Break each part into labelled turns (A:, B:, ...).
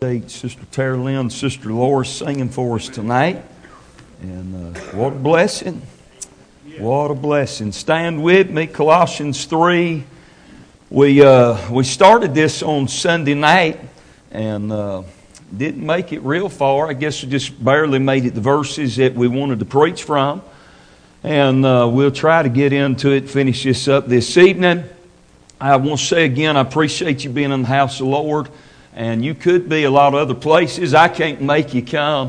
A: Sister Tara Lynn, Sister Laura singing for us tonight. And what a blessing. What a blessing. Stand with me, Colossians 3. We started this on Sunday night and didn't make it real far. I guess we just barely made it the verses that we wanted to preach from. And we'll try to get into it, finish this up this evening. I want to say again, I appreciate you being in the house of the Lord. And you could be a lot of other places. I can't make you come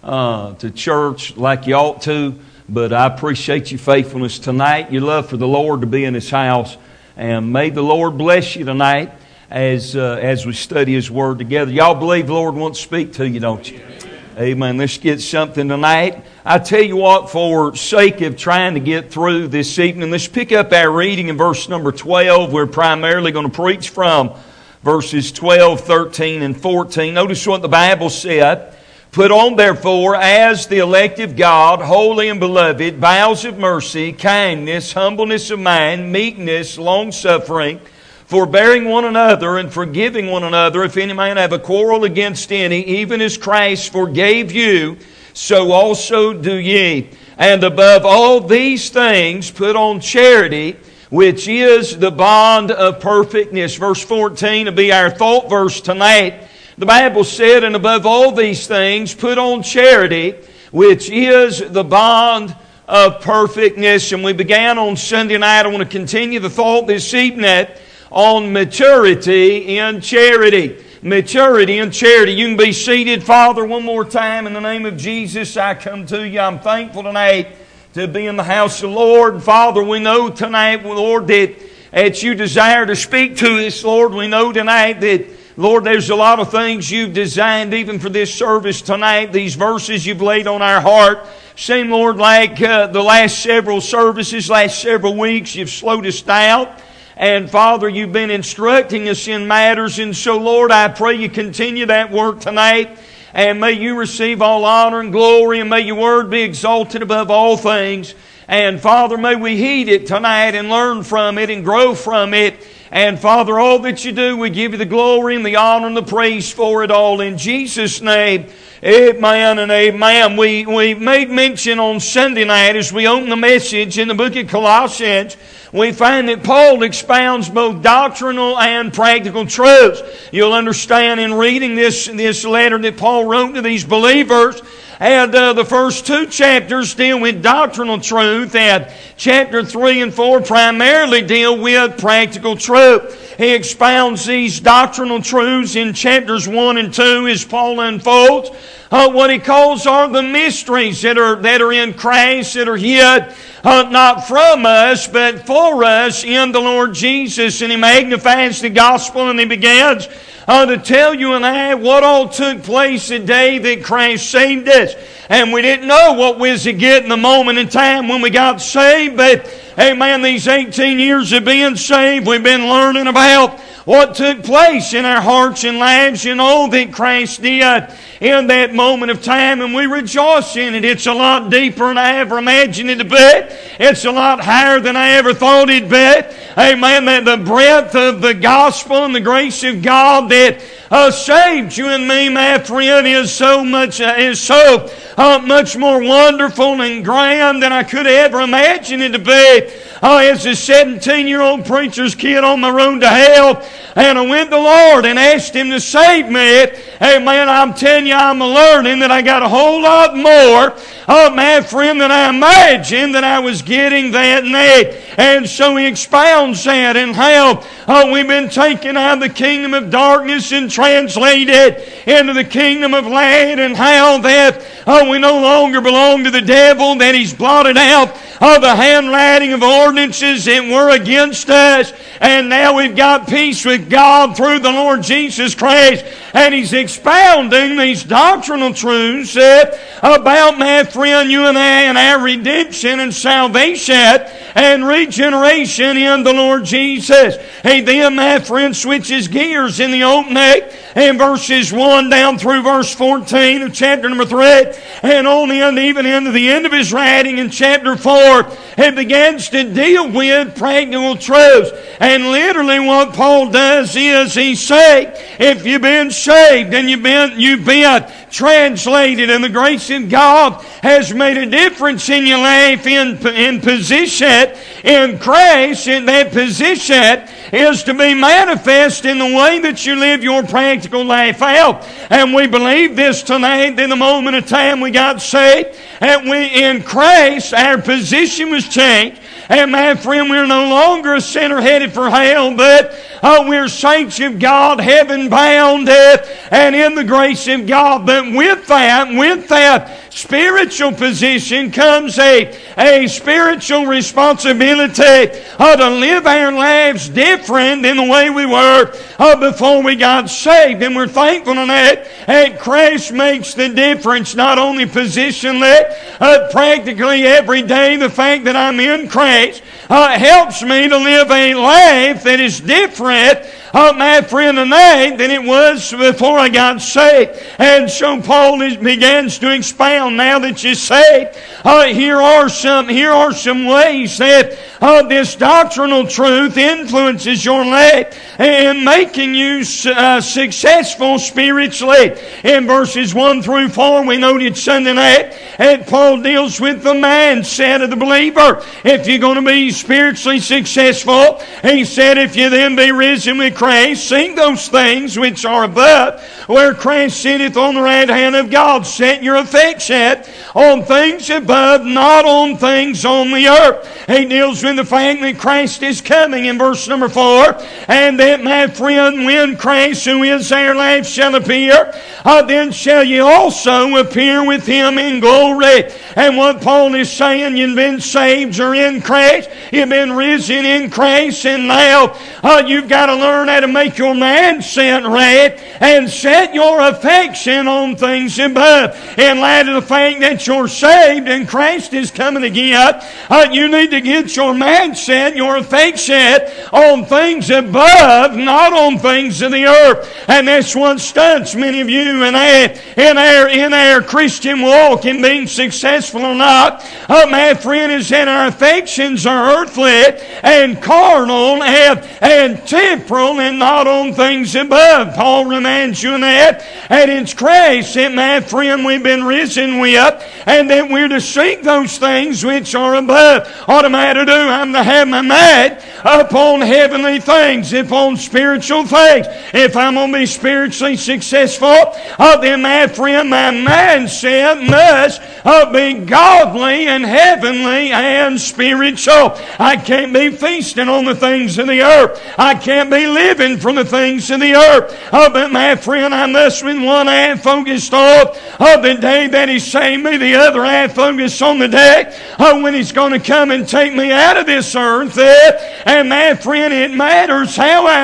A: to church like you ought to, but I appreciate your faithfulness tonight, your love for the Lord to be in His house. And may the Lord bless you tonight as we study His Word together. Y'all believe the Lord wants to speak to you, don't you? Amen. Let's get something tonight. I tell you what, for sake of trying to get through this evening, let's pick up our reading in verse number 12. We're primarily going to preach from verses 12, 13, and 14. Notice what the Bible said. Put on, therefore, as the elect of God, holy and beloved, bowels of mercy, kindness, humbleness of mind, meekness, long-suffering, forbearing one another, and forgiving one another, if any man have a quarrel against any, even as Christ forgave you, so also do ye. And above all these things, put on charity, which is the bond of perfectness. Verse 14 will be our thought verse tonight. The Bible said, and above all these things, put on charity, which is the bond of perfectness. And we began on Sunday night. I want to continue the thought this evening on maturity in charity. Maturity in charity. You can be seated. Father, one more time, in the name of Jesus, I come to you. I'm thankful tonight to be in the house of the Lord. And Father, we know tonight, Lord, that you desire to speak to us, Lord. We know tonight that, Lord, there's a lot of things you've designed even for this service tonight. These verses you've laid on our heart seem, Lord, like the last several services, last several weeks, you've slowed us down. And Father, you've been instructing us in matters. And so, Lord, I pray you continue that work tonight. And may you receive all honor and glory, and may your word be exalted above all things. And Father, may we heed it tonight and learn from it and grow from it. And Father, all that you do, we give you the glory and the honor and the praise for it all. In Jesus' name, amen and amen. We made mention on Sunday night as we open the message in the book of Colossians. We find that Paul expounds both doctrinal and practical truths. You'll understand in reading this letter that Paul wrote to these believers. And the first two chapters deal with doctrinal truth, and chapter 3 and 4 primarily deal with practical truth. He expounds these doctrinal truths in chapters 1 and 2 as Paul unfolds what he calls are the mysteries that are in Christ, that are hid not from us, but for us in the Lord Jesus. And he magnifies the gospel, and he begins to tell you and I what all took place the day that Christ saved us. And we didn't know what we was to get in the moment in time when we got saved, but amen, these 18 years of being saved, we've been learning about what took place in our hearts and lives and all that Christ did in that moment of time, and we rejoice in it. It's a lot deeper than I ever imagined it to be. It's a lot higher than I ever thought it'd be. Amen. That the breadth of the gospel and the grace of God that saved you and me, my friend, is so much more wonderful and grand than I could ever imagine it to be. As a 17-year-old preacher's kid on my road to hell, and I went to the Lord and asked Him to save me. Amen. I'm telling you, I'm learning that I got a whole lot more, my friend, than I imagined that I was getting that night. And so he expounds that and how we've been taken out of the kingdom of darkness and translated into the kingdom of light, and how that we no longer belong to the devil, that he's blotted out the handwriting of ordinances that were against us, and now we've got peace with God through the Lord Jesus Christ. And he's expounding these doctrinal truths about, my friend, you and I, and our redemption and salvation and regeneration in the Lord Jesus. He then, my friend, switches gears in the opening in verses 1 down through verse 14 of chapter number 3, and on in, even into the end of his writing in chapter 4. 4, it begins to deal with practical truths. And literally what Paul does is he says, if you've been saved and you've been translated, and the grace of God has made a difference in your life in position in Christ, and that position is to be manifest in the way that you live your practical life out. And we believe this tonight. In the moment of time we got saved, and in Christ our position was changed. And my friend, we're no longer a sinner headed for hell, but we're saints of God, heaven bound, and in the grace of God. But with that spiritual position comes a spiritual responsibility to live our lives different than the way we were before we got saved. And we're thankful for that. And Christ makes the difference, not only positionally, practically every day. The fact that I'm in Christ helps me to live a life that is different, my friend, tonight than it was before I got saved. And so Paul begins to expound, now that you're saved, here are some ways that this doctrinal truth influences your life in making you successful spiritually. In verses 1 through 4, we noted Sunday night, and Paul deals with the mindset of the believer. If you're going to be spiritually successful, he said, if you then be risen with Christ, seek those things which are above, where Christ sitteth on the right hand of God. Set your affection on things above, not on things on the earth. He deals with the fact that Christ is coming in verse number 4, and that, my friend, when Christ, who is our life, shall appear, then shall ye also appear with Him in glory. And what Paul is saying, you've been saved, you're in Christ, you've been risen in Christ, and now you've got to learn how to make your mindset right and set your affection on things above. In light of the fact that you're saved and Christ is coming again, you need to get your mindset, your affection on things above, not on things of the earth. And that's what stunts many of you in our Christian walk in being successful or not. My friend, is that our affections are earthly and carnal and temporal and not on things above. Paul reminds you of that. And it's Christ that, my friend, we've been risen with, and that we're to seek those things which are above. What am I to do? I'm to have my mind upon heavenly things, upon spiritual things. If I'm going to be spiritually successful, then, my friend, my mindset must be godly and heavenly and spiritual. I can't be feasting on the things of the earth. I can't be living from the things of the earth. But, my friend, I must with one eye focused on the day that He saved me, the other eye focused on the day when He's going to come and take me out of this earth. And, my friend, it matters how I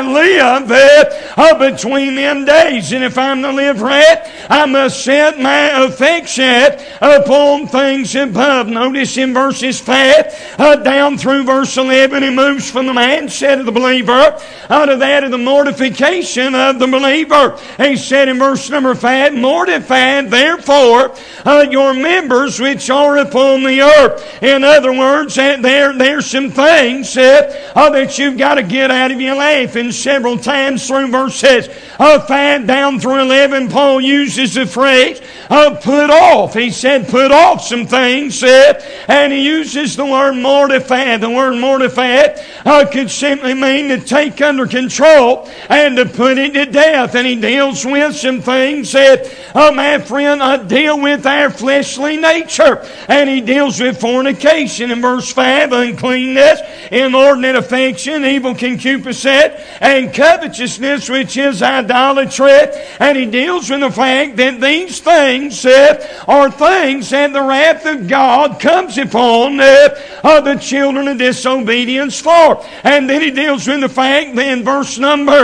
A: live between them days. And if I'm to live right, I must set my affection upon things above. Notice in verses 5 down through verse 11, he moves from the mindset of the believer to that of the mortification of the believer. He said in verse number 5, mortify therefore your members which are upon the earth. In other words, there's some things that you've got to get out of your life. And several times through verses 5 down through 11, Paul uses the phrase put off. He said put off some things, and he uses the word mortify. The word mortify could simply mean to take under control and to put it to death. And he deals with some things that, my friend, deal with our fleshly nature. And he deals with fornication in verse 5, uncleanness, inordinate affection, evil concupiscence, and covetousness, which is idolatry. And he deals with the fact that these things are things that the wrath of God comes upon the children of disobedience for. And then he deals with the fact that in verse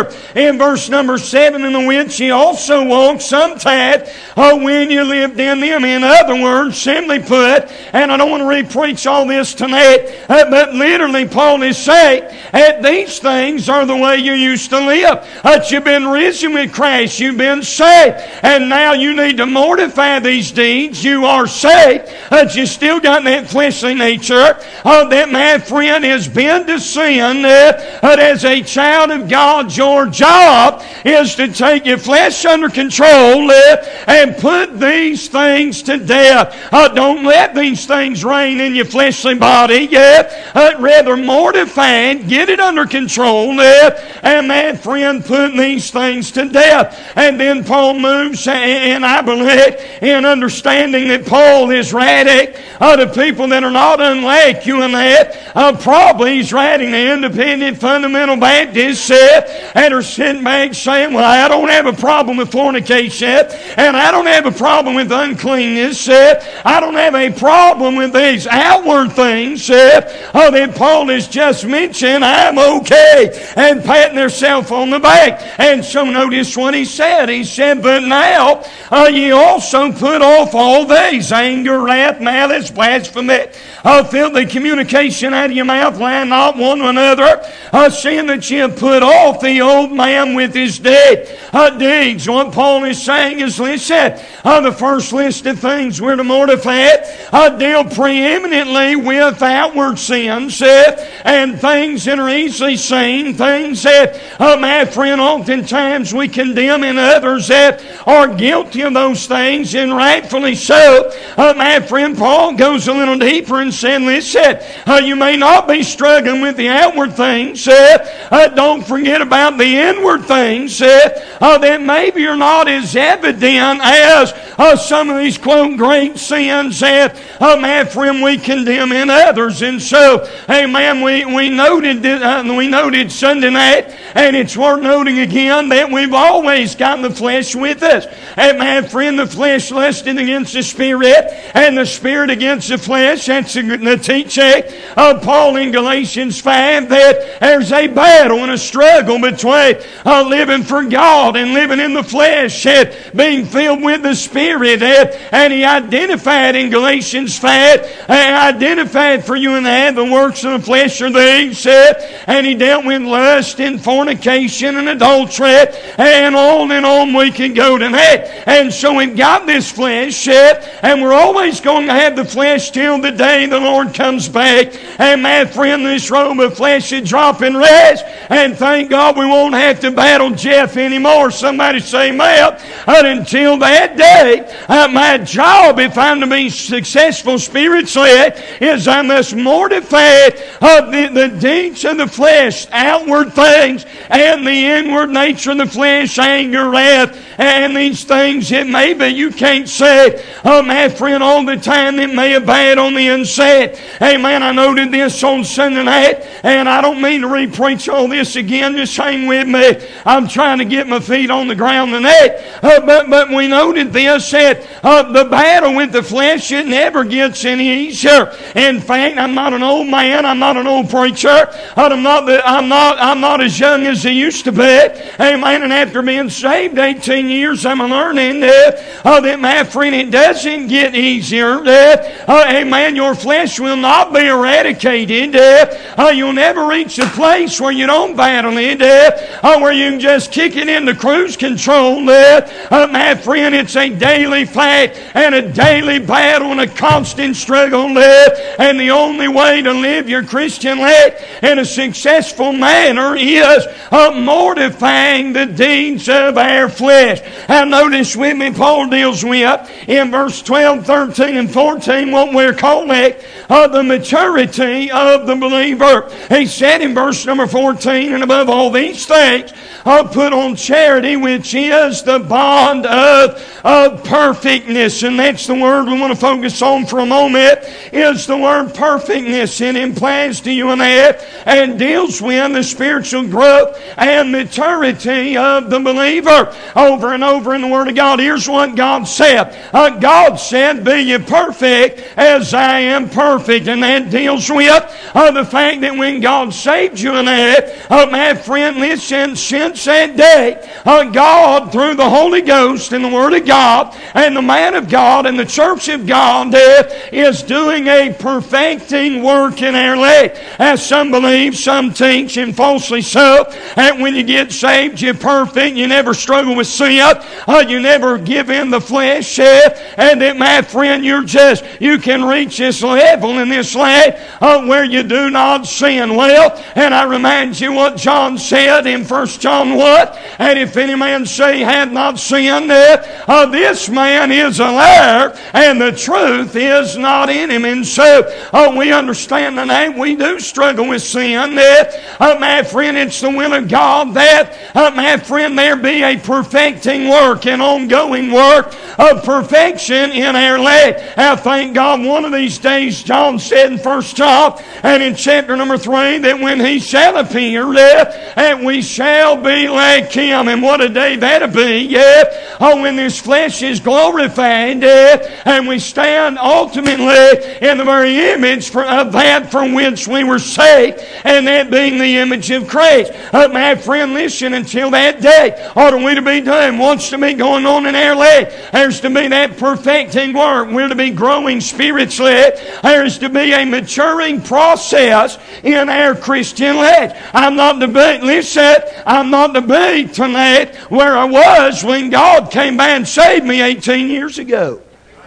A: number 7, in the which ye also walked sometime when you lived in them. In other words, simply put, and I don't want to re-preach all this tonight, but literally Paul is saying that these things are the way you used to live. That you've been risen with Christ, you've been saved, and now you need to mortify mortify these deeds, you are saved. But you still got that fleshly nature. That, my friend, has been to sin. But as a child of God, your job is to take your flesh under control and put these things to death. Don't let these things reign in your fleshly body. Rather mortify it, get it under control, and, my friend, put these things to death. And then Paul moves, and I believe in understanding that Paul is writing to people that are not unlike you and that. Probably he's writing to independent fundamental Baptists and are sitting back saying, well, I don't have a problem with fornication, and I don't have a problem with uncleanness. I don't have a problem with these outward things that Paul has just mentioned. I'm okay. And patting themselves on the back. And so notice what he said. He said, but now ye also put off all these: anger, wrath, malice, blasphemy, filthy communication out of your mouth, lie not one to another, seeing that ye have put off the old man with his deeds. What Paul is saying is, listen, the first list of things we're to mortify deal preeminently with outward sins and things that are easily seen, things that, my friend, oftentimes we condemn in others that are guilty of those things, and rightfully so. My friend, Paul goes a little deeper and said, listen, you may not be struggling with the outward things. Don't forget about the inward things that maybe are not as evident as some of these, quote, great sins that, my friend, we condemn in others. And so, amen, we noted Sunday night, and it's worth noting again that we've always got the flesh with us. And my friend, the flesh lusting against the Spirit, and the Spirit against the flesh. That's the teaching of Paul in Galatians 5, that there's a battle and a struggle between living for God and living in the flesh and being filled with the Spirit. And he identified in Galatians 5, identified for you and I the works of the flesh are these, and he dealt with lust and fornication and adultery, and on we can go tonight. And so we've got this flesh, and we're always going to have the flesh till the day the Lord comes back. And my friend, this robe of flesh should drop and rest, and thank God we won't have to battle Jeff anymore. Somebody say, well, until that day, my job, if I'm to be successful spiritually, is I must mortify the deeds of the flesh, outward things, and the inward nature of the flesh, anger, wrath, and these things that maybe you can't say, my friend, all the time that may abide on the inside. Amen. I noted this on Sunday night, and I don't mean to re-preach all this again. Just hang with me. I'm trying to get my feet on the ground tonight. But we noted this, that the battle with the flesh, it never gets any easier. In fact, I'm not an old man. I'm not an old preacher. I'm not as young as I used to be. Amen. And after being saved 18 years, I'm learning that, my friend, it doesn't get easier. Amen. Your flesh will not be eradicated. You'll never reach a place where you don't battle it, where you can just kick it into cruise control. My friend, it's a daily fight and a daily battle and a constant struggle. And the only way to live your Christian life in a successful manner is mortifying the deeds of our flesh. Now notice with me, Paul deals with in verse 12, 13, and 14 what we're calling the maturity of the believer. He said in verse number 14, and above all these things, put on charity, which is the bond of perfectness. And that's the word we want to focus on for a moment, is the word perfectness. It implies to you and that, and deals with the spiritual growth and maturity of the believer. Over and over in the Word of God, here's what God said. God said, be ye perfect as I am perfect. And that deals with the fact that when God saved you and that, my friend, listen, since that day, God, through the Holy Ghost and the Word of God, God and the man of God and the church of God is doing a perfecting work in our life. As some believe, some teach, and falsely so, and when you get saved, you're perfect, you never struggle with sin, you never give in the flesh, and that, my friend, you can reach this level in this life where you do not sin. Well, and I remind you what John said in 1 John what? And if any man say he hath not sinned, this man is a liar, and the truth is not in him. And so we understand tonight we do struggle with sin. My friend, it's the will of God that, my friend, there be a perfecting work, an ongoing work of perfection in our life. I thank God one of these days, John said in 1 John and in chapter number 3, that when He shall appear, and we shall be like Him. And what a day that'll be, when this flesh is glorified, and we stand ultimately in the very image of that from which we were saved, and that being the image of Christ. My friend, listen, until that day, what are we to be doing? What's to be going on in our life? There's to be that perfecting work. We're to be growing spiritually. There's to be a maturing process in our Christian life. I'm not to be tonight where I was when God came by and saved me 18 years ago.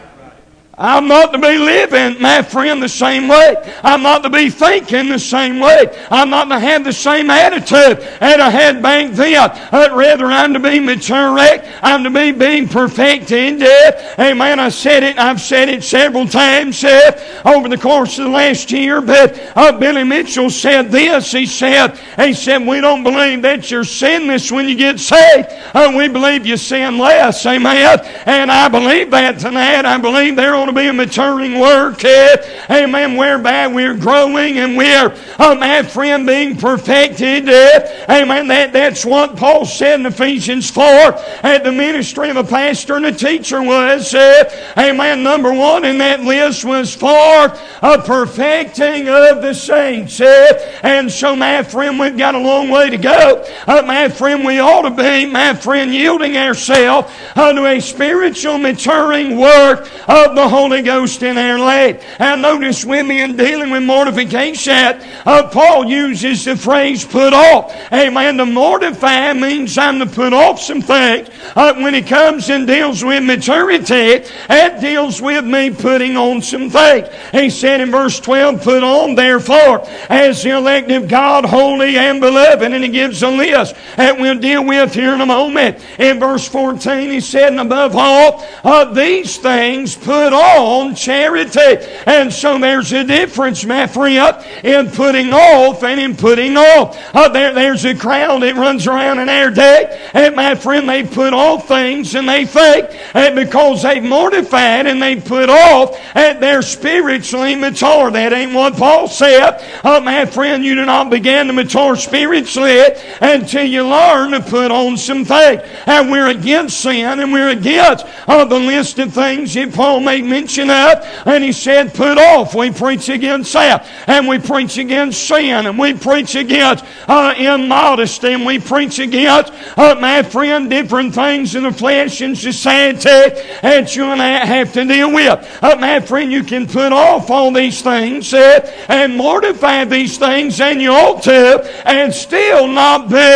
A: I'm not to be living, my friend, the same way. I'm not to be thinking the same way. I'm not to have the same attitude that I had back then. Rather, I'm to be maturing. I'm to be being perfected. Amen. I've said it several times over the course of the last year. But Billy Mitchell said this. He said, we don't believe that you're sinless when you get saved. We believe you sin less. Amen. And I believe that tonight. I believe there to be a maturing work, amen, whereby we're growing and we're, my friend, being perfected, amen. That's what Paul said in Ephesians 4 at the ministry of a pastor and a teacher was, amen, number one in that list was for a perfecting of the saints, and so, my friend, we've got a long way to go. My friend, we ought to be, my friend, yielding ourselves to a spiritual maturing work of the Holy Ghost in our life. And notice with me in dealing with mortification, Paul uses the phrase put off. Amen. To mortify means I'm to put off some things. When it comes and deals with maturity, it deals with me putting on some things. He said in verse 12, put on therefore as the elect of God, holy and beloved. And he gives a list that we'll deal with here in a moment. In verse 14 he said, and above all these things put on charity. And so there's a difference, my friend, in putting off and in putting on. There's a crowd that runs around in our day, and my friend, they put off things and they think, and because they've mortified and they put off, and they're spiritually mature. That ain't what Paul said. My friend, you do not begin to mature spiritually until you learn to put on some things. And we're against sin, and we're against the list of things that Paul made mention of, and he said put off. We preach against that, and we preach against sin, and we preach against immodesty, and we preach against, my friend, different things in the flesh and society that you and I have to deal with. My friend, you can put off all these things and mortify these things, and you ought to, and still not be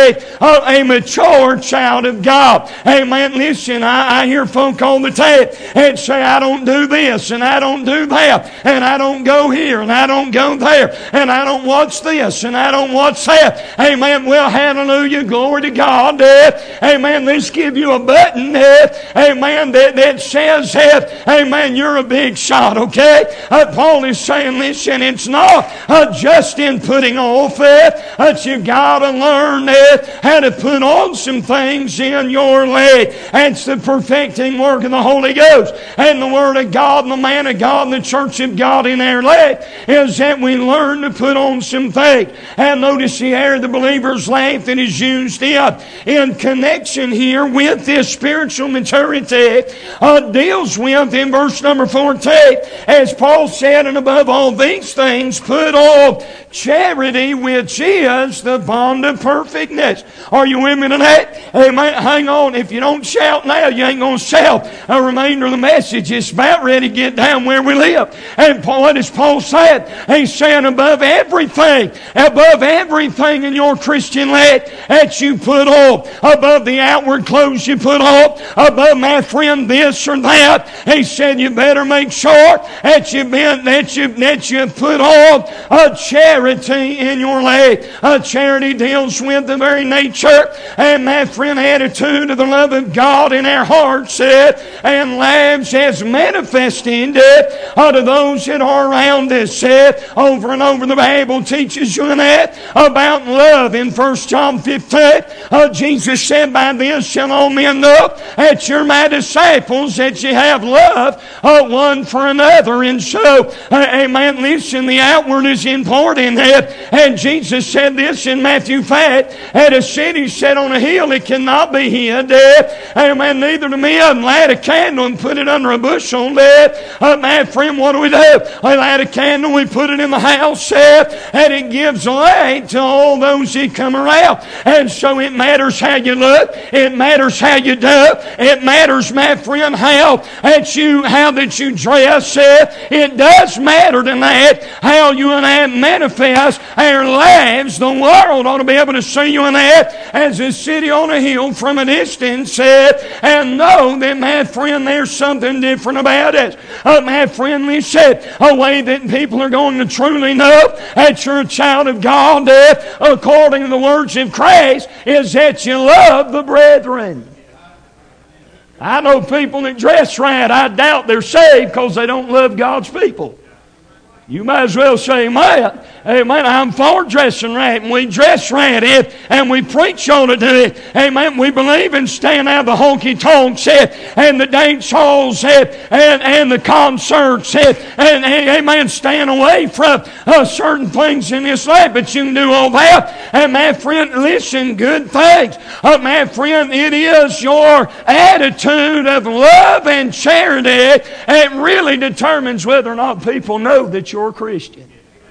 A: a mature child of God. Amen. Listen, I hear folk all the time and say, I don't do this, and I don't do that, and I don't go here, and I don't go there, and I don't watch this, and I don't watch that. Amen. Well, hallelujah, glory to God. Amen. Let's give you a button, amen, that says, amen, you're a big shot, okay? Paul is saying, listen, it's not just in putting off, but you got to learn how to put on some things in your life. That's the perfecting work of the Holy Ghost. And the Word of God and the man of God and the church of God in our life is that we learn to put on some faith. And notice here the believer's life that is used in connection here with this spiritual maturity deals with in verse number 14, as Paul said, and above all these things put on charity, which is the bond of perfectness. Are you with me tonight? Amen. Hang on. If you don't shout now, you ain't going to shout a remainder of the message. It's about ready to get down where we live. And what does Paul say? He's saying above everything in your Christian life that you put on, above the outward clothes you put on, above, my friend, this or that, he said you better make sure that you put on a charity in your life. Charity deals with the very nature and, my friend, attitude of the love of God in our hearts and lives as manifesting to those that are around us. Over and over the Bible teaches you that about love. In 1 John 15, Jesus said, by this shall all men know that you're my disciples, that you have love one for another. And so, amen, listen, the outward is important. And Jesus said this in Matthew 5, at a city set on a hill it cannot be hid. Amen, neither do men light a candle and put it under a bushel. My friend, what do? We light a candle, we put it in the house, and it gives light to all those that come around. And so it matters how you look, it matters how you do, it matters, my friend, how that you dress. It does matter tonight how you and I manifest our lives. The world ought to be able to see you and that as a city on a hill from a distance and know that, my friend, there's something different about it. My friend, listen, a way that people are going to truly know that you're a child of God according to the words of Christ is that you love the brethren. I know people that dress right. I doubt they're saved because they don't love God's people. You might as well say amen. Amen. I'm for dressing right, and we dress right, and we preach on it. Amen. We believe in staying out of the honky-tonks and the dance halls and the concerts and amen, staying away from certain things in this life. But you can do all that. And my friend, listen, good things. My friend, it is your attitude of love and charity that really determines whether or not people know that you're a Christian.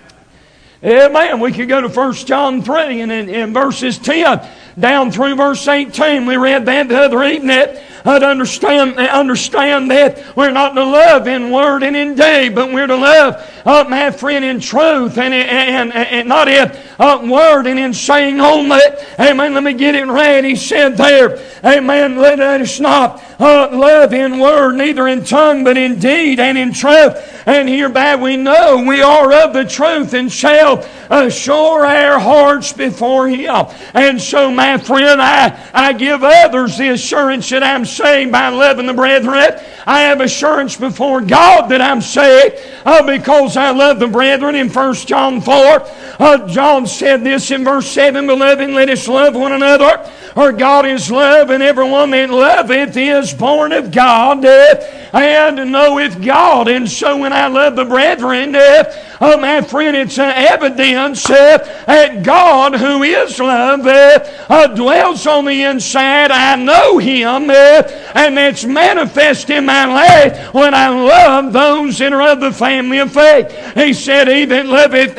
A: Amen. We could go to 1 John 3 and in verses 10 down through verse 18. We read that the other evening. To understand that we're not to love in word and in deed, but we're to love, my friend, in truth and not in word and in saying only. Amen. Let me get it right. He said there, amen, let us not love in word, neither in tongue, but in deed and in truth. And hereby we know we are of the truth and shall assure our hearts before Him. And so, my friend, I give others the assurance that I'm saved by loving the brethren. I have assurance before God that I'm saved because I love the brethren. In 1 John 4, John said this in verse 7, Beloved, let us love one another, for God is love, and everyone that loveth is born of God and knoweth God. And so when I love the brethren, my friend, it's an evidence that God, who is love, dwells on the inside. I know Him, and that's manifest in my life when I love those that are of the family of faith. He said, He that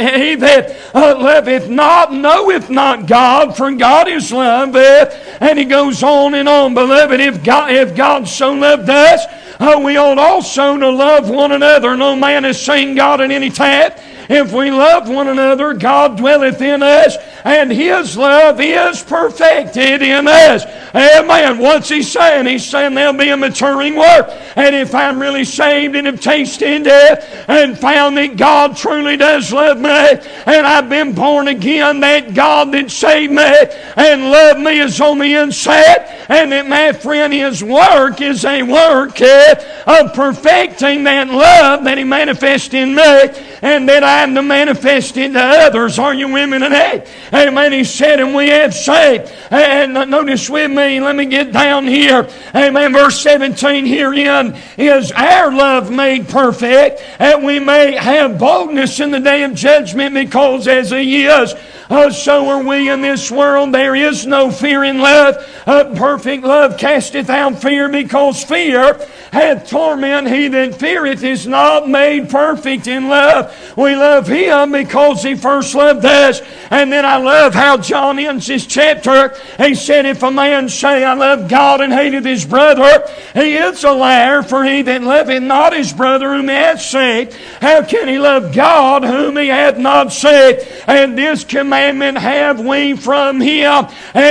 A: loveth not knoweth not God, for God is love. And he goes on and on. Beloved, if God so loved us, we ought also to love one another. No man has seen God at any time. If we love one another, God dwelleth in us, and His love is perfected in us. Amen. What's He saying? He's saying there'll be a maturing work. And if I'm really saved and have tasted and found that God truly does love me, and I've been born again, that God that saved me and loved me is on the inside, and that, my friend, His work is a work of perfecting that love that He manifests in me, and that I am to manifest into others. Are you women today? Amen. He said, and we have saved. And notice with me, let me get down here. Amen. Verse 17, herein is our love made perfect, and we may have boldness in the day of judgment, because as He is, so are we in this world. There is no fear in love. Perfect love casteth out fear, because fear hath torment. He that feareth is not made perfect in love. We love Him because He first loved us. And then I love how John ends this chapter. He said, if a man say, I love God, and hateth his brother, he is a liar. For he that loveth not his brother whom he hath seen, how can he love God whom he hath not seen? And this commandment have we from Him,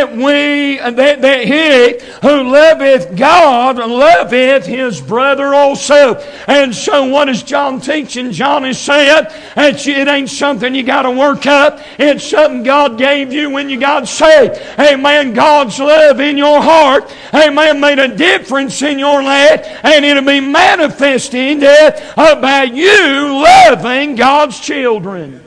A: that he who loveth God loveth his brother also. And so what is John teaching? John is saying that it ain't something you got to work up. It's something God gave you when you got saved. Amen. God's love in your heart, amen, made a difference in your life, and it'll be manifesting by you loving God's children.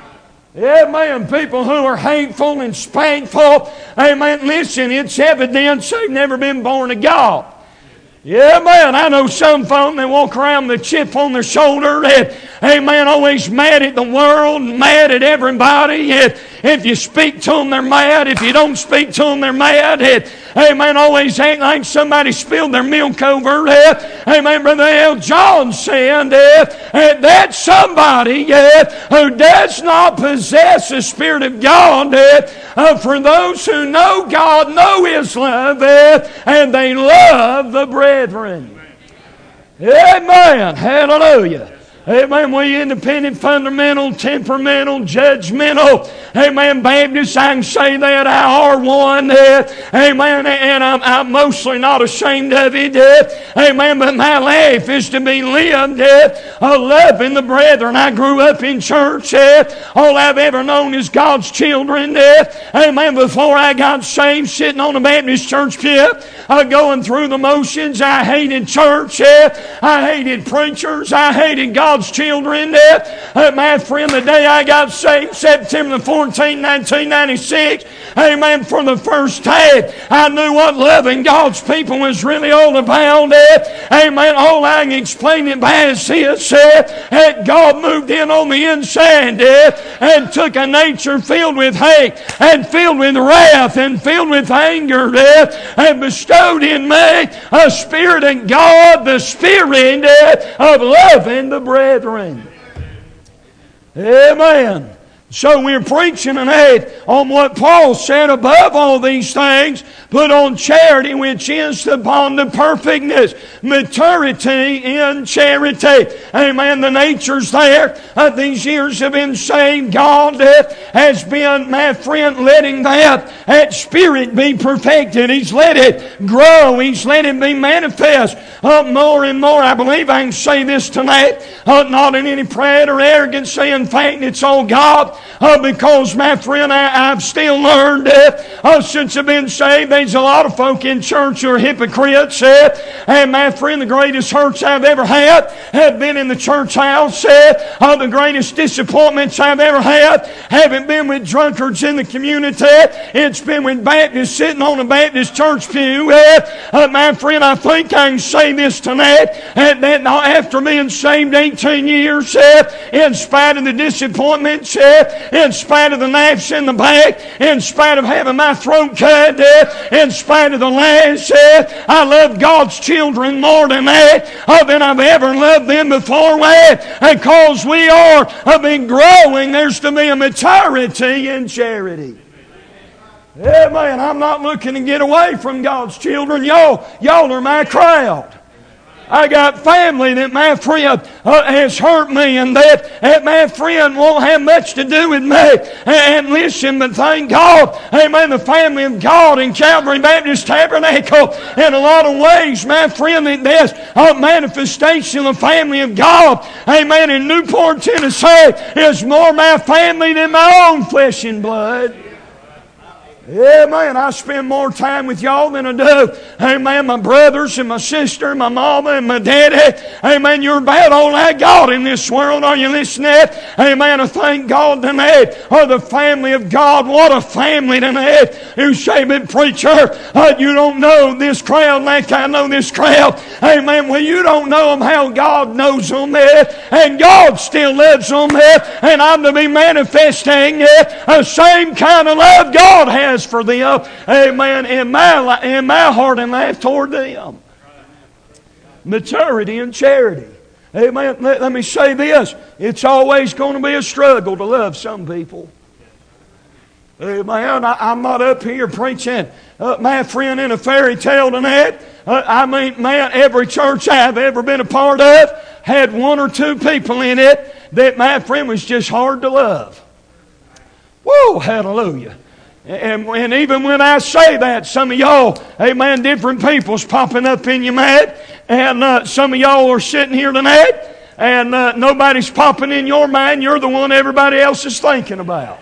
A: Amen. People who are hateful and spiteful, amen, listen, it's evidence they've never been born of God. Yeah, man, I know some folk that walk around with a chip on their shoulder, and, amen, always mad at the world, mad at everybody. If you speak to them, they're mad. If you don't speak to them, they're mad. Amen, always act like somebody spilled their milk over. Amen, Brother L. John said that's somebody who does not possess the Spirit of God. For those who know God know His love, and they love the brethren. Amen. Hallelujah. Amen. We independent, fundamental, temperamental, judgmental, amen, Baptists, I can say that I are one. Amen. And I'm mostly not ashamed of it. Amen. But my life is to be lived loving the brethren. I grew up in church. All I've ever known is God's children. Amen. Before I got saved, sitting on a Baptist church pew, going through the motions. I hated church. I hated preachers. I hated God's children. My friend, the day I got saved, September the 14th, 1996, amen, for the first time, I knew what loving God's people was really all about. Amen. All I can explain it by is this, that God moved in on the inside and took a nature filled with hate and filled with wrath and filled with anger and bestowed in me a Spirit of God, the Spirit of loving the brethren. Amen. So we're preaching tonight on what Paul said, above all these things, put on charity, which is the bond of perfectness, maturity in charity. Amen. The nature's there. These years have been saved. God has been, my friend, letting that Spirit be perfected. He's let it grow. He's let it be manifest more and more. I believe I can say this tonight, not in any pride or arrogance. In fact, it's all God. Because, my friend, I've still learned since I've been saved, there's a lot of folk in church who are hypocrites. And, my friend, the greatest hurts I've ever had have been in the church house. The greatest disappointments I've ever had haven't been with drunkards in the community. It's been with Baptists sitting on a Baptist church pew. My friend, I think I can say this tonight, that after being saved 18 years, in spite of the disappointments, in spite of the knives in the back, in spite of having my throat cut, in spite of the lies, I love God's children more than than I've ever loved them before. Because we are been growing, there's to be a maturity in charity. Amen. I'm not looking to get away from God's children. Y'all are my crowd. I got family that my friend has hurt me, and that my friend won't have much to do with me. And listen, but thank God, amen, the family of God in Calvary Baptist Tabernacle, in a lot of ways, my friend, that there's a manifestation of the family of God, amen, in Newport, Tennessee, is more my family than my own flesh and blood. Amen. I spend more time with y'all than I do. Amen. My brothers and my sister, my mama and my daddy. Amen. You're about all I got in this world. Are you listening? Amen. I thank God tonight. The family of God. What a family tonight. You say, but preacher, you don't know this crowd like I know this crowd. Amen. Well, you don't know them how God knows them. And God still loves them. And I'm to be manifesting the same kind of love God has for them, amen, in my heart and life toward them. Maturity and charity. Amen. Let me say this. It's always going to be a struggle to love some people. Amen. I'm not up here preaching my friend in a fairy tale tonight. I mean, man, every church I've ever been a part of had one or two people in it that my friend was just hard to love. Whoa, hallelujah. And even when I say that, some of y'all, amen, different people's popping up in your mind. And some of y'all are sitting here tonight, and nobody's popping in your mind. You're the one everybody else is thinking about.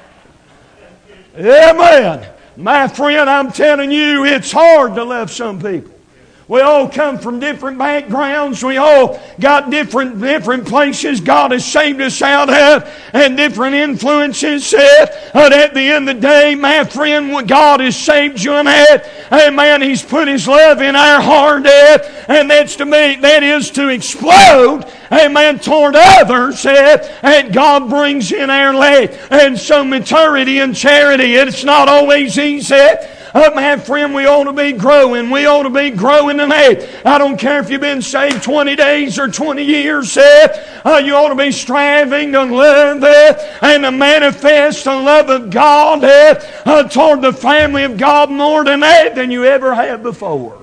A: Amen. My friend, I'm telling you, it's hard to love some people. We all come from different backgrounds. We all got different places God has saved us out of and different influences. But at the end of the day, my friend, God has saved you in that. Amen. He's put His love in our heart. And that is to explode, amen, toward others. And God brings in our light. And so maturity and charity, it's not always easy. My friend, we ought to be growing. We ought to be growing tonight. I don't care if you've been saved 20 days or 20 years. You ought to be striving to love and to manifest the love of God toward the family of God more tonight than you ever have before.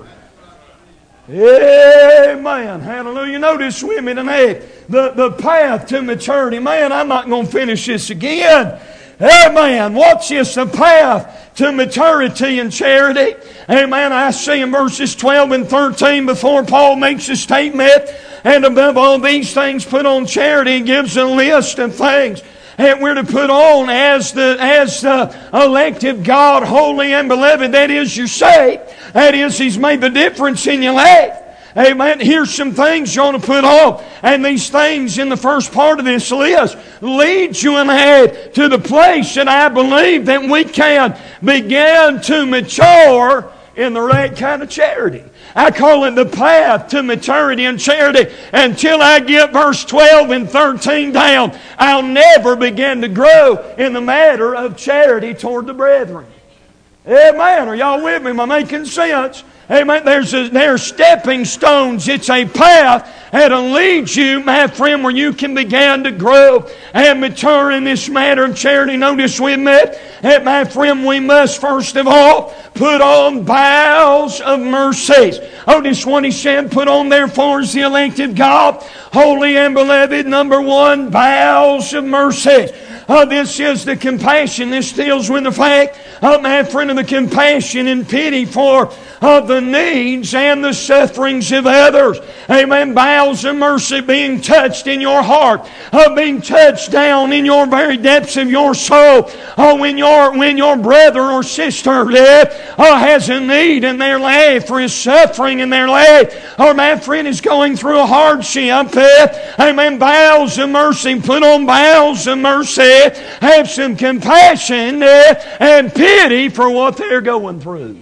A: Amen. Hallelujah. Notice with me tonight the path to maturity. Man, I'm not going to finish this again. Amen. Watch this, the path to maturity and charity. Amen. I see in verses 12 and 13 before Paul makes a statement, and above all these things put on charity. He gives a list of things that we're to put on as the elective God, holy and beloved. That is, you're saved. That is, He's made the difference in your life. Amen. Here's some things you want to put on. And these things in the first part of this list lead you ahead to the place that I believe that we can begin to mature in the right kind of charity. I call it the path to maturity and charity. Until I get verse 12 and 13 down, I'll never begin to grow in the matter of charity toward the brethren. Amen. Are y'all with me? Am I making sense? Amen. There's stepping stones. It's a path that'll lead you, my friend, where you can begin to grow and mature in this matter of charity. Notice with me that, my friend, we must first of all put on bowels of mercies. Notice what he said, put on therefore as the elect of God, holy and beloved. Number one, bowels of mercies. This is the compassion. This deals with the fact, my friend, of the compassion and pity for the needs and the sufferings of others. Amen. Bowels of mercy, being touched in your heart, being touched down in your very depths of your soul. When your brother or sister has a need in their life or is suffering in their life, or my friend is going through a hardship. Amen. Bowels of mercy. Put on bowels of mercy. Have some compassion and pity for what they're going through.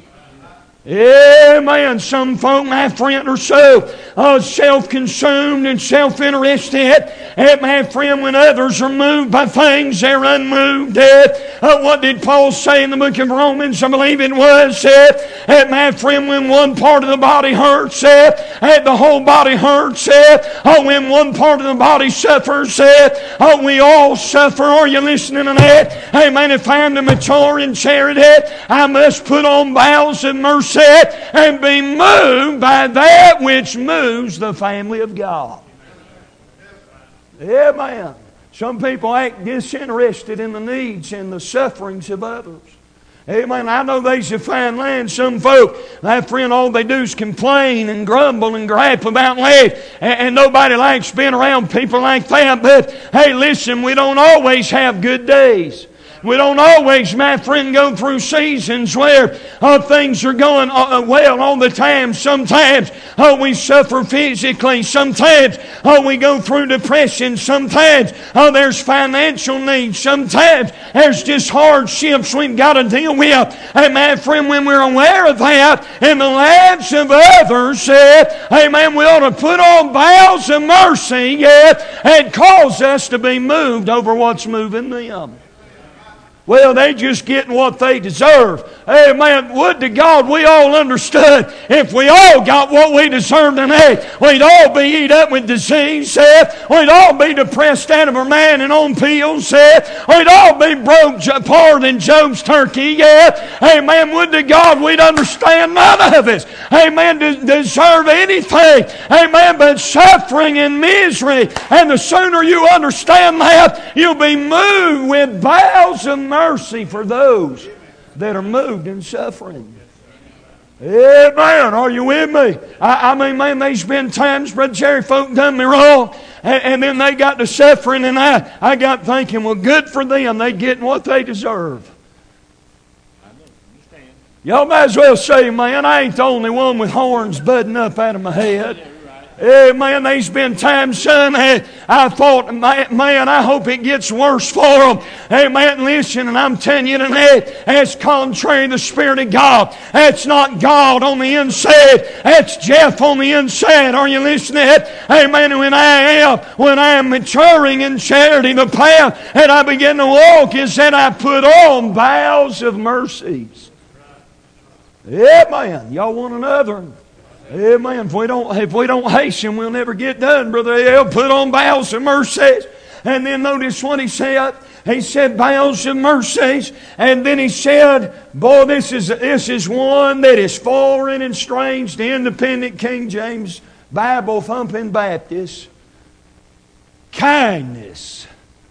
A: Amen. Some folk, my friend, are so self-consumed and self-interested. And my friend, when others are moved by things, they're unmoved. What did Paul say in the book of Romans? I believe it was. My friend, when one part of the body hurts, the whole body hurts. When one part of the body suffers, we all suffer. Are you listening to that? Amen. If I'm to mature in charity, I must put on bowels of mercy and be moved by that which moves the family of God. Amen. Some people act disinterested in the needs and the sufferings of others. Amen. I know there's a fine line. Some folk, my friend, all they do is complain and grumble and gripe about life. And nobody likes being around people like that. But hey, listen, we don't always have good days. We don't always, my friend, go through seasons where things are going well all the time. Sometimes we suffer physically. Sometimes we go through depression. Sometimes there's financial needs. Sometimes there's just hardships we've got to deal with. And my friend, when we're aware of that in the lives of others, amen, we ought to put on bowels of mercy and cause us to be moved over what's moving them. Well, they just getting what they deserve. Amen. Would to God we all understood if we all got what we deserve tonight, we'd all be eat up with disease. We'd all be depressed out of our mind and on pills. We'd all be broke apart in Job's turkey. Amen. Would to God we'd understand none of us. Amen. Deserve anything. Amen. But suffering and misery. And the sooner you understand that, you'll be moved with bowels of mercy for those that are moved in suffering. Amen. Are you with me? I mean, man, there's been times, Brother Jerry, folk done me wrong, and then they got to suffering, and I got thinking, well, good for them. They getting what they deserve. Y'all might as well say, man, I ain't the only one with horns budding up out of my head. Man, there's been times, son, I thought, man, I hope it gets worse for them. Amen. Listen, and I'm telling you tonight, that's contrary to the Spirit of God. That's not God on the inside. That's Jeff on the inside. Are you listening? Amen. When I am maturing in charity, the path that I begin to walk is that I put on bowels of mercies. Amen. Y'all want another one? Amen. If we don't hasten, we'll never get done, Brother L. Put on bowels of mercies. And then notice what he said. He said bowels of mercies. And then he said, boy, this is one that is foreign and strange to independent King James Bible thumping Baptists. Kindness.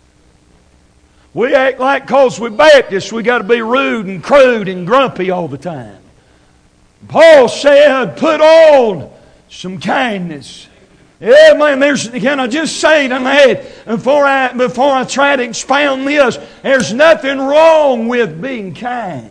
A: We act like because we're Baptists, we got to be rude and crude and grumpy all the time. Paul said, put on some kindness. Amen. Can I just say tonight, before I try to expound this, there's nothing wrong with being kind.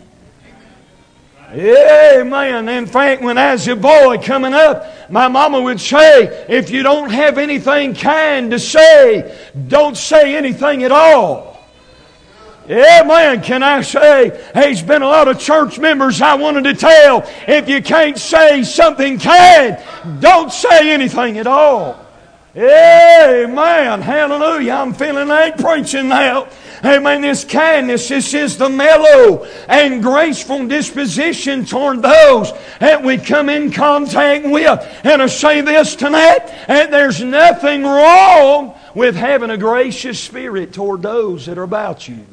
A: Amen. In fact, when I was a boy coming up, my mama would say, if you don't have anything kind to say, don't say anything at all. Amen. Can I say, there's been a lot of church members I wanted to tell, if you can't say something kind, don't say anything at all. Amen. Hallelujah. I'm feeling like preaching now. Amen. This kindness, this is the mellow and graceful disposition toward those that we come in contact with. And I say this tonight, and there's nothing wrong with having a gracious spirit toward those that are about you.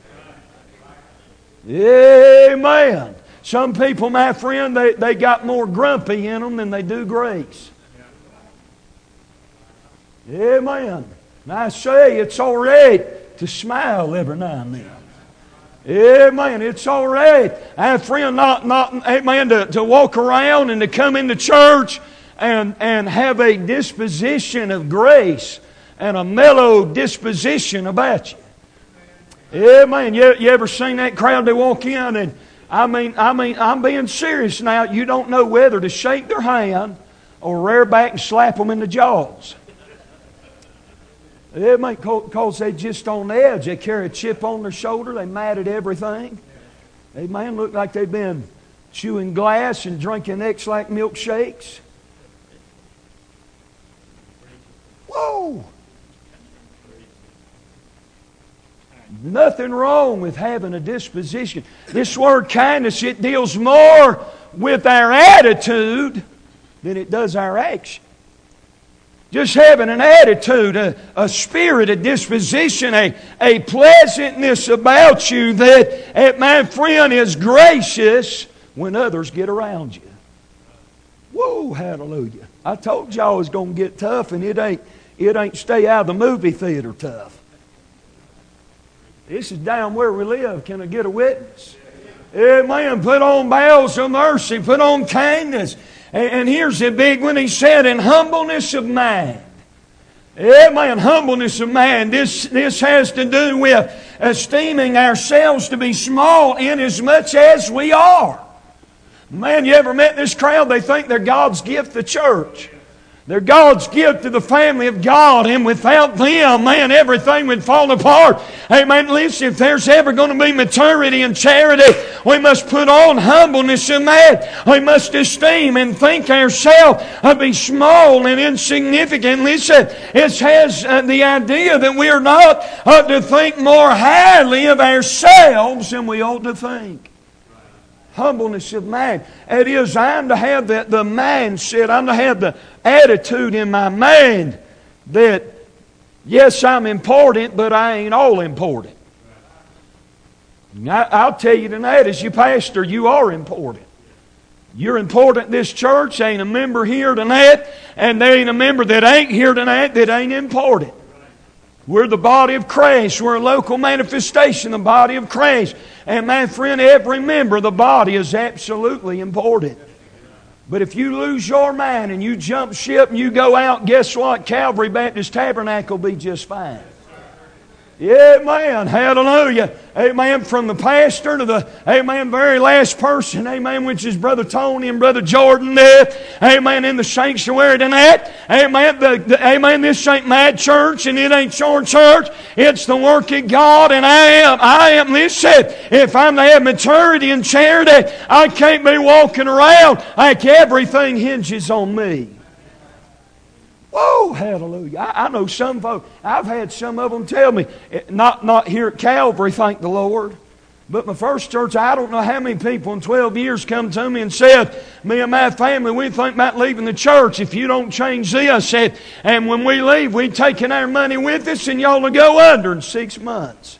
A: Amen. Some people, my friend, they got more grumpy in them than they do grace. Amen. And I say it's all right to smile every now and then. Amen. It's all right. I friend, amen, to walk around and to come into church and have a disposition of grace and a mellow disposition about you. Amen. You ever seen that crowd? They walk in and I'm being serious now. You don't know whether to shake their hand or rear back and slap them in the jaws. Amen. Because they're just on the edge. They carry a chip on their shoulder. They mad at everything. Amen. Look like they've been chewing glass and drinking X-Lax milkshakes. Whoa. Nothing wrong with having a disposition. This word kindness, it deals more with our attitude than it does our action. Just having an attitude, a spirit, a disposition, a pleasantness about you that, my friend, is gracious when others get around you. Whoa, hallelujah. I told y'all it was going to get tough, and it ain't stay out of the movie theater tough. This is down where we live. Can I get a witness? Amen. Put on bowels of mercy. Put on kindness. And here's the big one. He said, in humbleness of mind. Amen. Humbleness of mind. This has to do with esteeming ourselves to be small in as much as we are. Man, you ever met this crowd? They think they're God's gift to the church. They're God's gift to the family of God, and without them, man, everything would fall apart. Amen. Listen, if there's ever going to be maturity and charity, we must put on humbleness in that. We must esteem and think ourselves to be small and insignificant. Listen, it has the idea that we are not to think more highly of ourselves than we ought to think. Humbleness of mind. It is, I'm to have the mindset, I'm to have the attitude in my mind that, yes, I'm important, but I ain't all important. I'll tell you tonight, as your pastor, you are important. You're important in this church. Ain't a member here tonight, and there ain't a member that ain't here tonight that ain't important. We're the body of Christ. We're a local manifestation of the body of Christ. And my friend, every member of the body is absolutely important. But if you lose your mind and you jump ship and you go out, guess what? Calvary Baptist Tabernacle will be just fine. Amen. Hallelujah. Amen. From the pastor to the, amen, very last person, amen, which is Brother Tony and Brother Jordan there. Amen. In the sanctuary tonight. Amen. Amen. This ain't my church and it ain't your church. It's the work of God, and I am, listen, if I'm to have maturity and charity, I can't be walking around like everything hinges on me. Oh, hallelujah. I know some folks, I've had some of them tell me, not here at Calvary, thank the Lord, but my first church, I don't know how many people in 12 years come to me and said, me and my family, we think about leaving the church if you don't change this. And when we leave, we taking our money with us and y'all will go under in 6 months.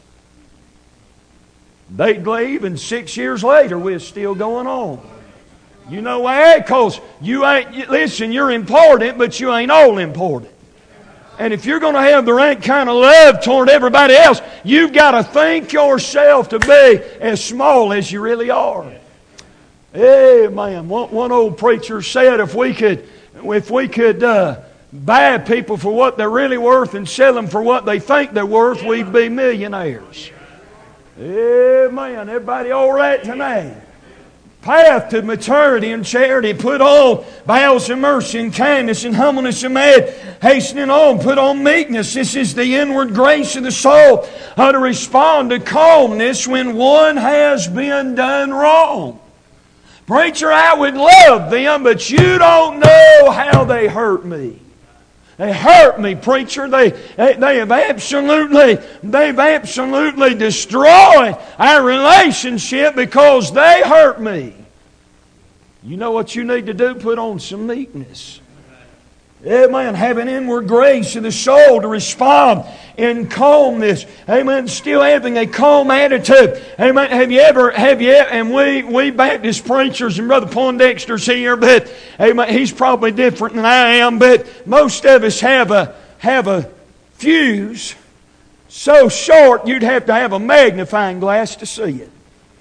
A: They'd leave, and 6 years later, we're still going on. You know why? Because you ain't, listen, you're important, but you ain't all important. And if you're going to have the right kind of love toward everybody else, you've got to think yourself to be as small as you really are. Amen. One old preacher said if we could buy people for what they're really worth and sell them for what they think they're worth, we'd be millionaires. Amen. Everybody all right tonight? Path to maturity and charity. Put on bowels of mercy and kindness and humbleness of mind. Hastening on. Put on meekness. This is the inward grace of the soul. How to respond to calmness when one has been done wrong. Preacher, I would love them, but you don't know how they hurt me. They hurt me, preacher. They've absolutely destroyed our relationship because they hurt me. You know what you need to do? Put on some meekness. Amen. Have an inward grace in the soul to respond in calmness. Amen. Still having a calm attitude. Amen. Have you ever, and we Baptist preachers, and Brother Poindexter's here, but amen, he's probably different than I am, but most of us have a fuse so short you'd have to have a magnifying glass to see it.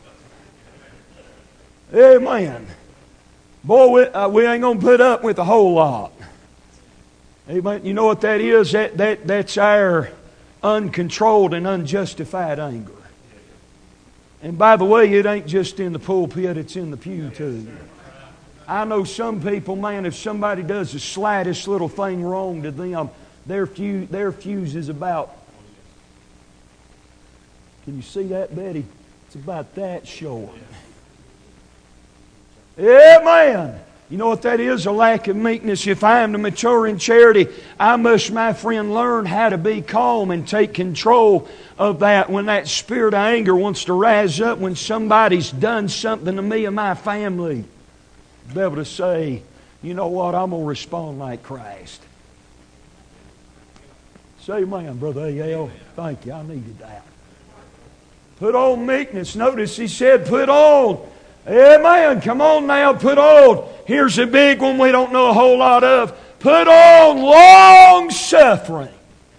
A: Amen. Boy, we ain't going to put up with a whole lot. Amen. You know what that is? That's our uncontrolled and unjustified anger. And by the way, it ain't just in the pulpit, it's in the pew too. I know some people, man, if somebody does the slightest little thing wrong to them, their fuse is about, can you see that, Betty? It's about that short. Amen. You know what that is? A lack of meekness. If I am to mature in charity, I must, my friend, learn how to be calm and take control of that. When that spirit of anger wants to rise up, when somebody's done something to me and my family, be able to say, you know what, I'm going to respond like Christ. Say amen, Brother A.L. Thank you, I needed that. Put on meekness. Notice he said, put on. Amen. Come on now, put on. Here's a big one we don't know a whole lot of. Put on long suffering.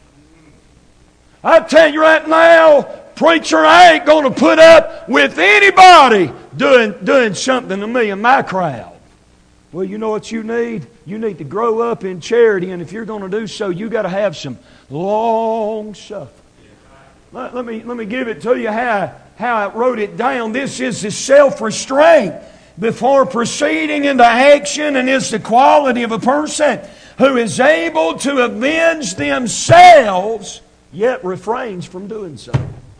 A: I tell you right now, preacher, I ain't going to put up with anybody doing something to me in my crowd. Well, you know what you need? You need to grow up in charity, and if you're going to do so, you got to have some long suffering. Let me give it to you how I wrote it down. This is the self-restraint before proceeding into action, and is the quality of a person who is able to avenge themselves, yet refrains from doing so.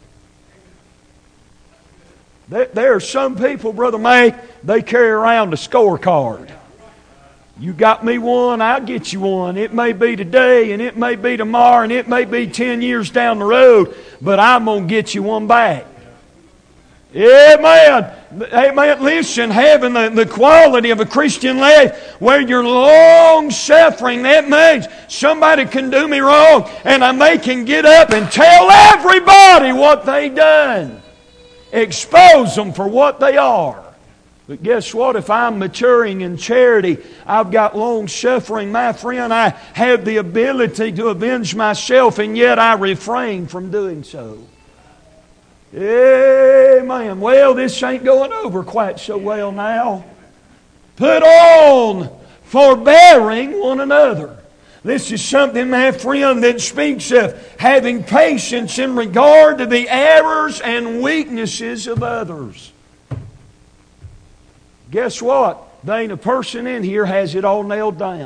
A: There are some people, Brother Mike, they carry around a scorecard. You got me one, I'll get you one. It may be today, and it may be tomorrow, and it may be 10 years down the road, but I'm going to get you one back. Amen. Amen. Listen, having the quality of a Christian life where you're long-suffering, that means somebody can do me wrong, and they can get up and tell everybody what they done. Expose them for what they are. But guess what? If I'm maturing in charity, I've got long suffering, my friend, I have the ability to avenge myself, and yet I refrain from doing so. Amen. Well, this ain't going over quite so well now. Put on forbearing one another. This is something, my friend, that speaks of having patience in regard to the errors and weaknesses of others. Guess what? There ain't a person in here has it all nailed down.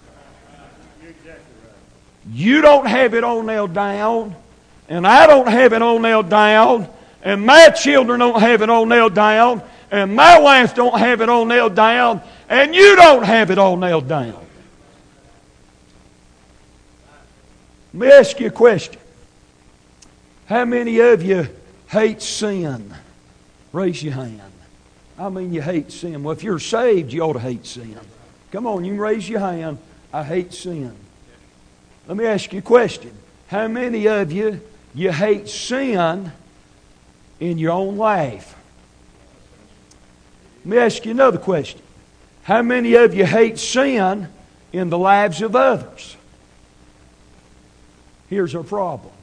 A: You don't have it all nailed down, and I don't have it all nailed down, and my children don't have it all nailed down, and my wife don't have it all nailed down, and you don't have it all nailed down. Let me ask you a question. How many of you hate sin? Raise your hand. I mean, you hate sin. Well, if you're saved, you ought to hate sin. Come on, you can raise your hand. I hate sin. Let me ask you a question. How many of you hate sin in your own life? Let me ask you another question. How many of you hate sin in the lives of others? Here's our problem.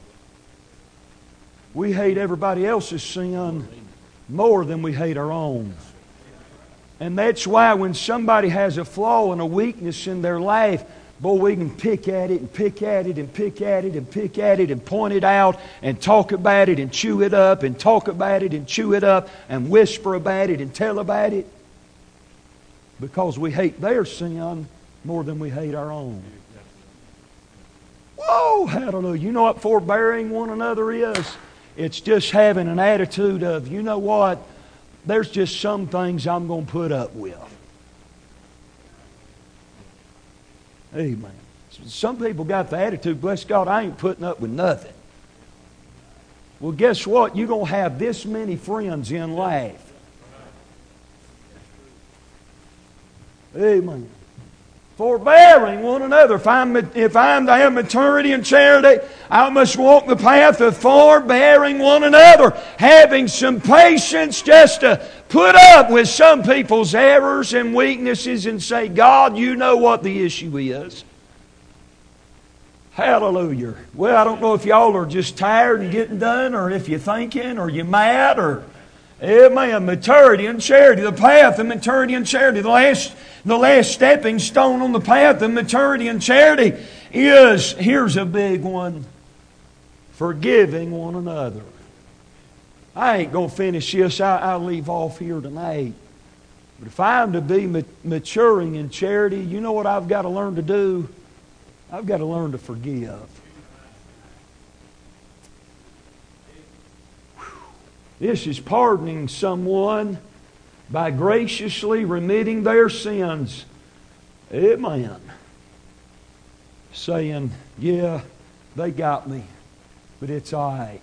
A: We hate everybody else's sin more than we hate our own. And that's why when somebody has a flaw and a weakness in their life, boy, we can pick at it and pick at it and pick at it and pick at it and point it out and talk about it and chew it up and talk about it and chew it up and whisper about it and tell about it, because we hate their sin more than we hate our own. Whoa, hallelujah. You know what forbearing one another is? It's just having an attitude of, you know what? There's just some things I'm going to put up with. Amen. Some people got the attitude, bless God, I ain't putting up with nothing. Well, guess what? You're going to have this many friends in life. Amen. Forbearing one another. If I'm to have maturity and charity, I must walk the path of forbearing one another, having some patience just to put up with some people's errors and weaknesses and say, God, you know what the issue is. Hallelujah. Well, I don't know if y'all are just tired and getting done, or if you're thinking, or you're mad, or amen. Maturity and charity, the path of maturity and charity. The last stepping stone on the path of maturity and charity is, here's a big one, forgiving one another. I ain't going to finish this. I'll leave off here tonight. But if I'm to be maturing in charity, you know what I've got to learn to do? I've got to learn to forgive. This is pardoning someone by graciously remitting their sins. Amen. Saying, yeah, they got me, but it's all right.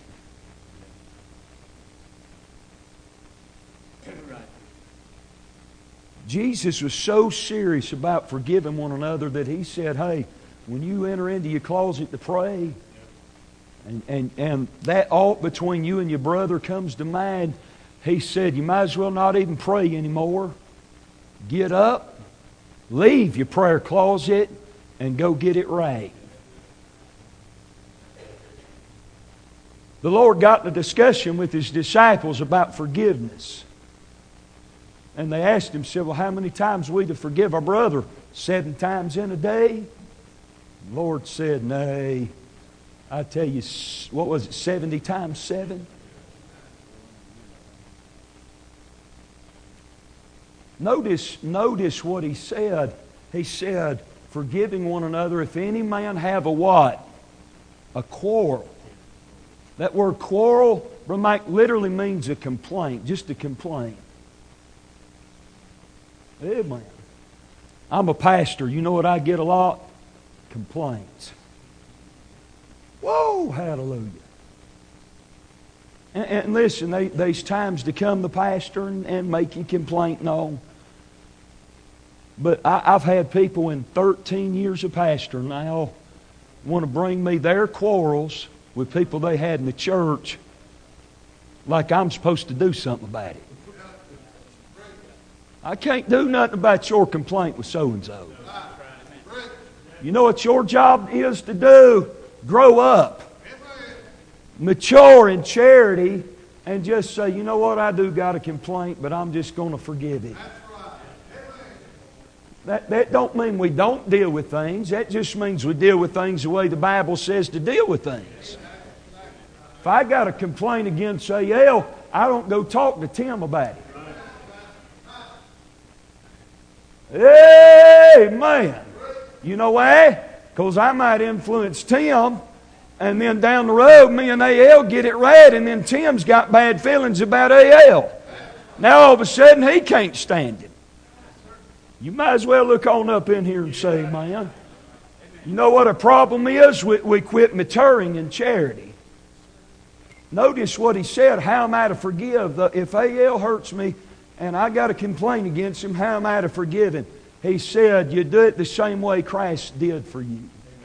A: Jesus was so serious about forgiving one another that He said, hey, when you enter into your closet to pray, and that ought between you and your brother comes to mind, He said, you might as well not even pray anymore. Get up, leave your prayer closet, and go get it right. The Lord got in a discussion with His disciples about forgiveness. And they asked him, said, well, how many times we to forgive our brother? 7 times in a day? The Lord said, nay. I tell you, what was it, 70 times 7? Notice what he said. He said, forgiving one another, if any man have a what? A quarrel. That word quarrel literally means a complaint, just a complaint. Amen. I'm a pastor. You know what I get a lot? Complaints. Whoa, hallelujah. And listen, there's times to come the pastor and make you complaint and all. But I've had people in 13 years of pastor now want to bring me their quarrels with people they had in the church like I'm supposed to do something about it. I can't do nothing about your complaint with so-and-so. You know what your job is to do? Grow up. Mature in charity and just say, you know what, I do got a complaint, but I'm just going to forgive it. That don't mean we don't deal with things. That just means we deal with things the way the Bible says to deal with things. If I got a complaint against A.L., I don't go talk to Tim about it. Amen. You know why? Because I might influence Tim, and then down the road, me and A.L. get it right, and then Tim's got bad feelings about A.L. Now all of a sudden, he can't stand it. You might as well look on up in here and say, man, you know what a problem is? We quit maturing in charity. Notice what he said, how am I to forgive? If A.L. hurts me and I got a complaint against him, how am I to forgive him? He said, you do it the same way Christ did for you.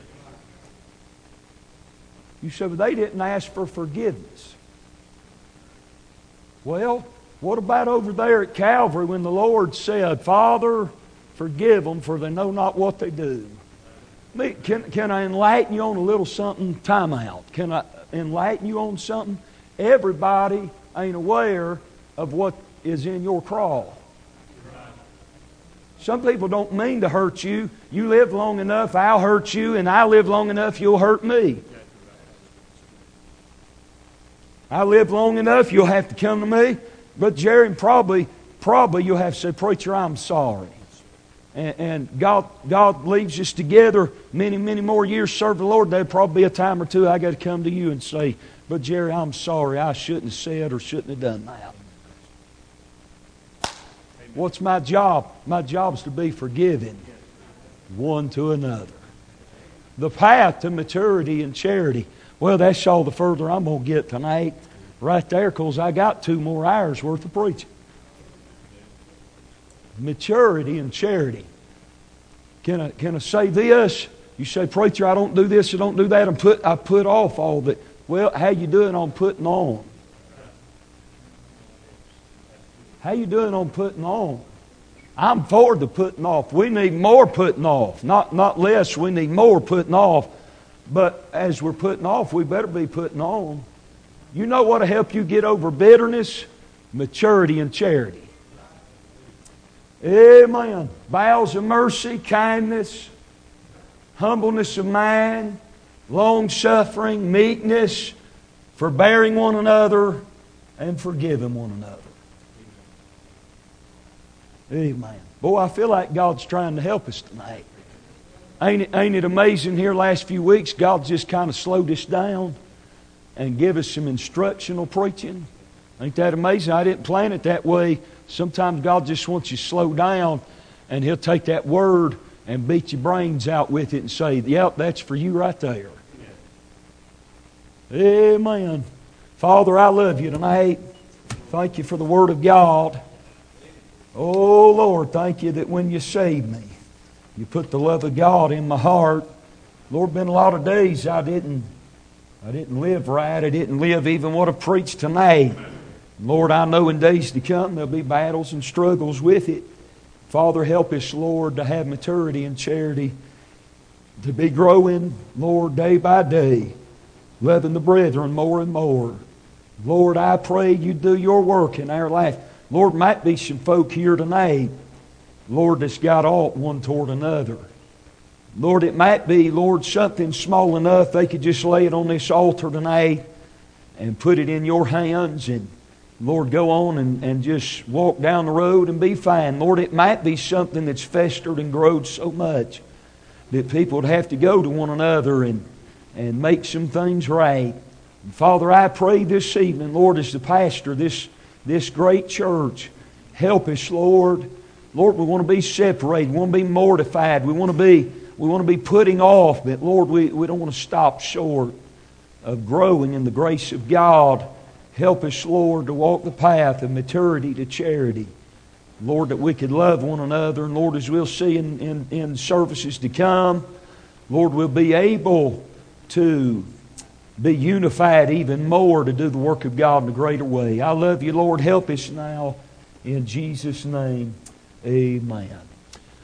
A: You said, but they didn't ask for forgiveness. Well, what about over there at Calvary when the Lord said, Father, forgive them, for they know not what they do? Can I enlighten you on a little something? Time out. Can I enlighten you on something? Everybody ain't aware of what is in your crawl. Some people don't mean to hurt you. You live long enough, I'll hurt you, and I live long enough, you'll hurt me. I live long enough, you'll have to come to me. But Jerry, probably you'll have to say, preacher, I'm sorry. And God leaves us together many, many more years serve the Lord. There'll probably be a time or two I got to come to you and say, but Jerry, I'm sorry. I shouldn't have said or shouldn't have done that. What's my job? My job is to be forgiving one to another. The path to maturity and charity. Well, that's all the further I'm going to get tonight. Right there, because I got 2 more hours worth of preaching. Maturity and charity. Can I say this? You say, preacher, I don't do this, I don't do that, I put off all that. Well, how you doing on putting on? How you doing on putting on? I'm for the putting off. We need more putting off. Not less, we need more putting off. But as we're putting off, we better be putting on. You know what will help you get over bitterness? Maturity and charity. Amen. Bowels of mercy, kindness, humbleness of mind, long-suffering, meekness, forbearing one another, and forgiving one another. Amen. Boy, I feel like God's trying to help us tonight. Ain't it amazing here last few weeks, God just kind of slowed us down and give us some instructional preaching. Ain't that amazing? I didn't plan it that way. Sometimes God just wants you to slow down, and He'll take that word and beat your brains out with it and say, yep, that's for you right there. Amen. Father, I love you tonight. Thank you for the Word of God. Oh, Lord, thank you that when you saved me, you put the love of God in my heart. Lord, been a lot of days I didn't live right. I didn't live even what I preached tonight. Lord, I know in days to come there'll be battles and struggles with it. Father, help us, Lord, to have maturity and charity, to be growing, Lord, day by day, loving the brethren more and more. Lord, I pray you do your work in our life. Lord, might be some folk here tonight, Lord, that's got aught one toward another. Lord, it might be, Lord, something small enough they could just lay it on this altar tonight and put it in your hands and, Lord, go on and just walk down the road and be fine. Lord, it might be something that's festered and growed so much that people would have to go to one another and make some things right. And Father, I pray this evening, Lord, as the pastor of this great church, help us, Lord. Lord, we want to be separated. We want to be mortified. We want to be putting off. But Lord, we don't want to stop short of growing in the grace of God. Help us, Lord, to walk the path of maturity to charity. Lord, that we could love one another. And Lord, as we'll see in services to come, Lord, we'll be able to be unified even more to do the work of God in a greater way. I love you, Lord. Help us now. In Jesus' name, amen.